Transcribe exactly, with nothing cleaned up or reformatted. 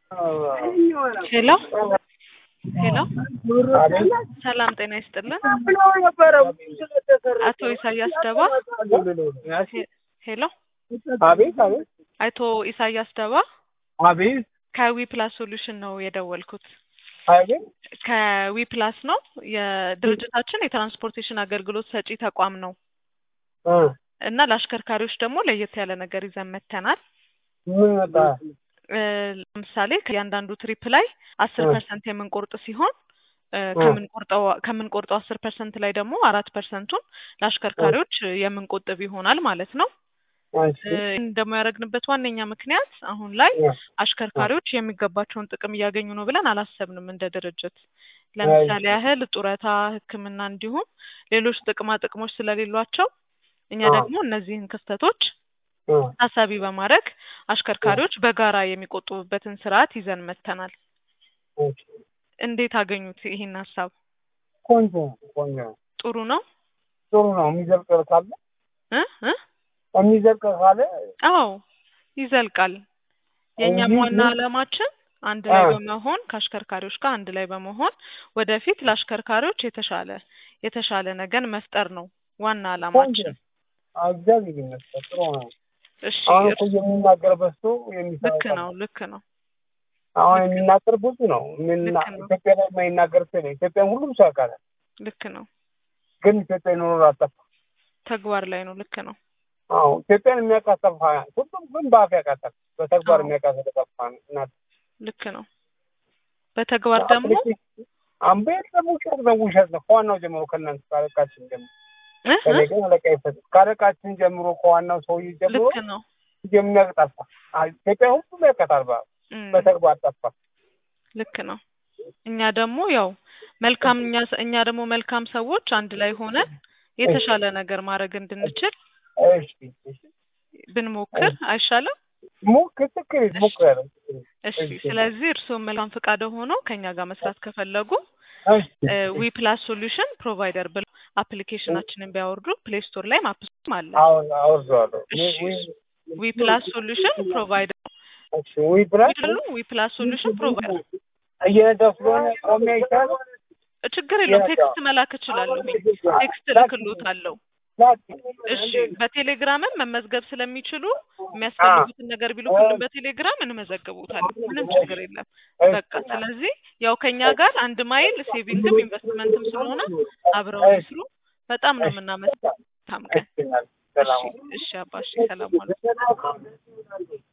ሄሎ ሄሎ ሰላም ጤና ይስጥልን አቶ ኢሳያስ ደባ ሄሎ አቤት አቤት አቶ ኢሳያስ ደባ አቤት ከዊ ፕላስ ሶሉሽን ነው የደወልኩት አቤት ከዊ ፕላስ ነው የድርጅታችን የትራንስፖርቴሽን አገልግሎት ሰጪ ተቋም ነው እና ለአሽከርካሪዎች ደግሞ ለየት ያለ ነገር ይዘን መተናል ምን መጣ ለምሳሌ ከያንዳንዱ ትሪፕ ላይ አስር ፐርሰንት የምንቆርጥ ሲሆን ከመንቆርጠው ከመንቆርጠው አስር ፐርሰንት ላይ ደግሞ አራት ፐርሰንቱን ለአሽከርካሪዎች የምንቆጥብ ይሆናል ማለት ነው እንደማ ያረግንበት ዋነኛ ምክንያት አሁን ላይ አሽከርካሪዎች የሚገባቸውን ጥቅም እያገኙ ነው ብለን አላሰብንም እንደ ድርጅት ለምሳሌ ያህል ጡረታ ህክምና እንዲሁም ሌሎች ጥቅማ ጥቅሞች ስለሌሏቸው እኛ ደግሞ እነዚህን ክፍተቶች ታሳቢ በማድረግ አሽከርካሪዎች በጋራ የሚቆጥቡበትን ስርዓት ይዘን መተናል እንዴት አገኙት ይሄን ሐሳብ ቆንጆ ቆንጆ ጥሩ ነው ጥሩ ነው የሚዘልቀው ካለ እ እ የሚዘልቀው ካለ አዎ ይዘልቃል የኛ ዋና ዓላማችን አንድ ላይ በመሆን ከአሽከርካሪዎች ጋር አንድ ላይ በመሆን ወደፊት ለአሽከርካሪዎች የተሻለ የተሻለ ነገር መፍጠር ነው ዋና ዓላማችን አጋዚ ይመስላል ጥሩ ነው እሺ አሁን የሚናገርበት ሰው የሚሰራ ልክ ነው ልክ ነው አሁን የሚናገር ብዙ ነው ምን ኢትዮጵያ ላይ የማይናገር ሰው ነው ኢትዮጵያ ሁሉም ሰው ያውቃል ልክ ነው ግን ኢትዮጵያ ኖር አጣፋ ተግባር ላይ ነው ልክ ነው አዎ ኢትዮጵያን የሚያካተፋ ሁሉም ግን ባፍ ያካተፋ በተግባር የሚያካተፋ እና ልክ ነው በተግባር ደግሞ አምቤት ደግሞ ነው ውሸት ነው ዋናው ጀምሮ ከእናንተ ካለቃችን ጀምሮ ከለቀ ለቀይፈት ካለቃችን ጀምሮ ከዋናው ሰውዬ ጀምሮ ልክ ነው የሚያቀጣፋ ኢትዮጵያ ሁሉ ያካታርባ በተግባር ጠፋ ልክ ነው እኛ ደግሞ ያው መልካም እኛ እኛ ደግሞ መልካም ሰዎች አንድ ላይ ሆነን የተሻለ ነገር ማድረግ እንድንችል እሺ ብንሞክር አይሻልም ሞክር ትክክል ሞክር እሺ ስለዚህ እርስዎ መልካም ፍቃድ ሆኖ ከኛ ጋር መስራት ከፈለጉ ዊ ፕላስ ሶሉሽን ፕሮቫይደር ብለው አፕሊኬሽናችንን ቢያወርዱ ፕሌይ ስቶር ላይ ማፕስ ማለት አዎ አውርደዋለሁ ዊ ፕላስ ሶሉሽን ፕሮቫይደር እሺ ዊ ፕላስ ዊ ፕላስ ሶሉሽን ፕሮቫይደር እየነዳሁ ስለሆነ ቆሜ አይቻል ችግር የለውም ቴክስት መላክ እችላለሁ ቴክስት ልክልዎታለሁ እሺ በቴሌግራምም መመዝገብ ስለሚችሉ የሚያስፈልጉትን ነገር ቢልኩልን በቴሌግራም እንመዘግቡታለን ምንም ችግር የለም በቃ ስለዚህ ያው ከኛ ጋር አንድ ማይል ሴቪንግም ኢንቨስትመንትም ስለሆነ አብረው ይስሩ በጣም ነው የምናመሰግነው ታምቀ እሺ እሺ አባሽ ሰላም አለይኩም